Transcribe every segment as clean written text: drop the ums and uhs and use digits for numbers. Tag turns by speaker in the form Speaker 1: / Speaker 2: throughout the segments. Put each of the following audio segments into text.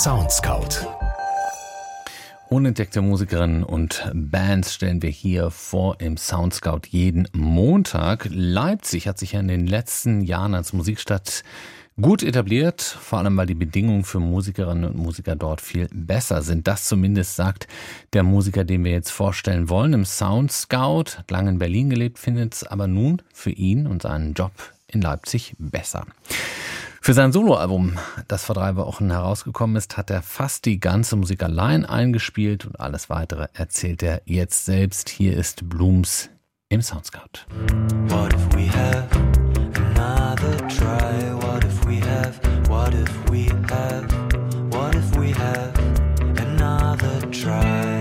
Speaker 1: Soundscout.
Speaker 2: Unentdeckte Musikerinnen und Bands stellen wir hier vor im Soundscout jeden Montag. Leipzig hat sich ja in den letzten Jahren als Musikstadt gut etabliert, vor allem weil die Bedingungen für Musikerinnen und Musiker dort viel besser sind. Das zumindest sagt der Musiker, den wir jetzt vorstellen wollen im Soundscout. Hat lange in Berlin gelebt, findet es aber nun für ihn und seinen Job in Leipzig besser. Für sein Soloalbum, das vor 3 Wochen herausgekommen ist, hat er fast die ganze Musik allein eingespielt und alles Weitere erzählt er jetzt selbst. Hier ist Blooms im Soundscout.
Speaker 3: What if we have another try? What if we have, what if we have, what if we have another try?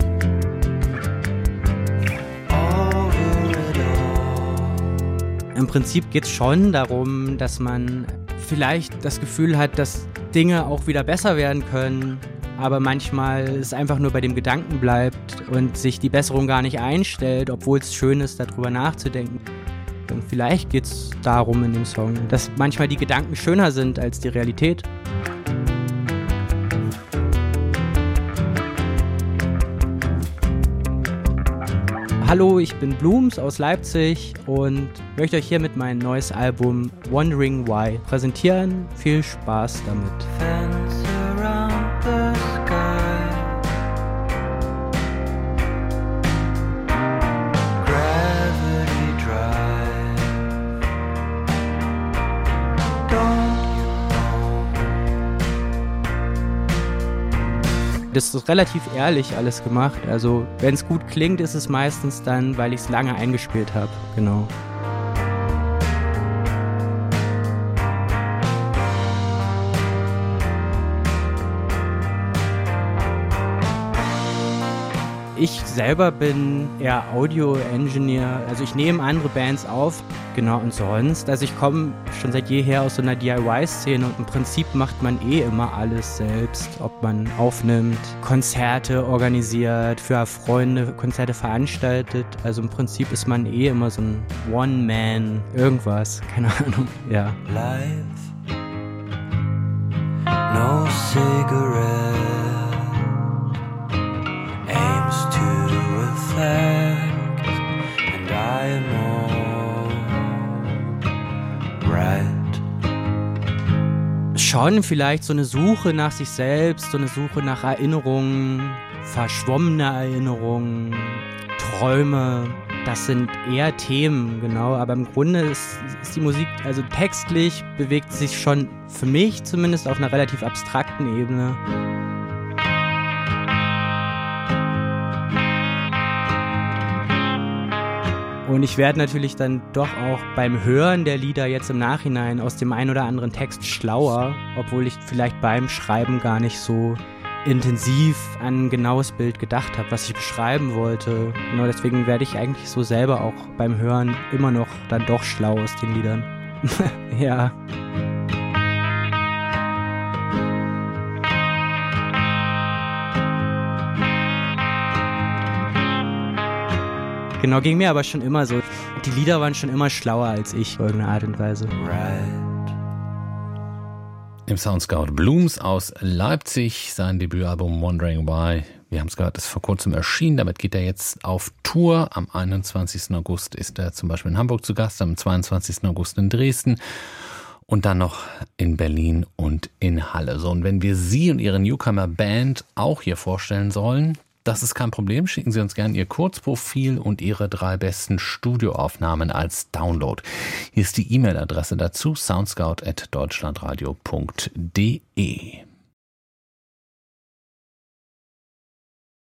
Speaker 3: Over it all.
Speaker 4: Im Prinzip geht es schon darum, dass man vielleicht das Gefühl hat, dass Dinge auch wieder besser werden können, aber manchmal es einfach nur bei dem Gedanken bleibt und sich die Besserung gar nicht einstellt, obwohl es schön ist, darüber nachzudenken. Und vielleicht geht es darum in dem Song, dass manchmal die Gedanken schöner sind als die Realität. Hallo, ich bin Blooms aus Leipzig und möchte euch hiermit mein neues Album Wondering Why präsentieren. Viel Spaß damit.
Speaker 3: Fence around the sky. Gravity drive. Don't you know?
Speaker 4: Das ist relativ ehrlich alles gemacht. Also wenn es gut klingt, ist es meistens dann, weil ich es lange eingespielt habe. Genau. Ich selber bin eher Audio-Engineer, also ich nehme andere Bands auf, genau, und sonst. Also ich komme schon seit jeher aus so einer DIY-Szene und im Prinzip macht man immer alles selbst, ob man aufnimmt, Konzerte organisiert, für Freunde Konzerte veranstaltet. Also im Prinzip ist man immer so ein One-Man, irgendwas, keine Ahnung, ja.
Speaker 3: Life, no cigarette. And I am all right.
Speaker 4: Schon vielleicht so eine Suche nach sich selbst, so eine Suche nach Erinnerungen, verschwommene Erinnerungen, Träume. Das sind eher Themen, genau. Aber im Grunde ist die Musik, also textlich bewegt sich schon für mich zumindest auf einer relativ abstrakten Ebene. Und ich werde natürlich dann doch auch beim Hören der Lieder jetzt im Nachhinein aus dem einen oder anderen Text schlauer, obwohl ich vielleicht beim Schreiben gar nicht so intensiv an ein genaues Bild gedacht habe, was ich beschreiben wollte. Genau deswegen werde ich eigentlich so selber auch beim Hören immer noch dann doch schlau aus den Liedern. Ja. Genau, ging mir aber schon immer so. Die Lieder waren schon immer schlauer als ich, auf irgendeine Art und Weise.
Speaker 2: Im Soundscout Blooms aus Leipzig, sein Debütalbum Wondering Why. Wir haben es gehört, ist vor kurzem erschienen. Damit geht er jetzt auf Tour. Am 21. August ist er zum Beispiel in Hamburg zu Gast, am 22. August in Dresden und dann noch in Berlin und in Halle. So, und wenn wir Sie und Ihre Newcomer-Band auch hier vorstellen sollen, das ist kein Problem. Schicken Sie uns gerne Ihr Kurzprofil und Ihre 3 besten Studioaufnahmen als Download. Hier ist die E-Mail-Adresse dazu: soundscout@deutschlandradio.de.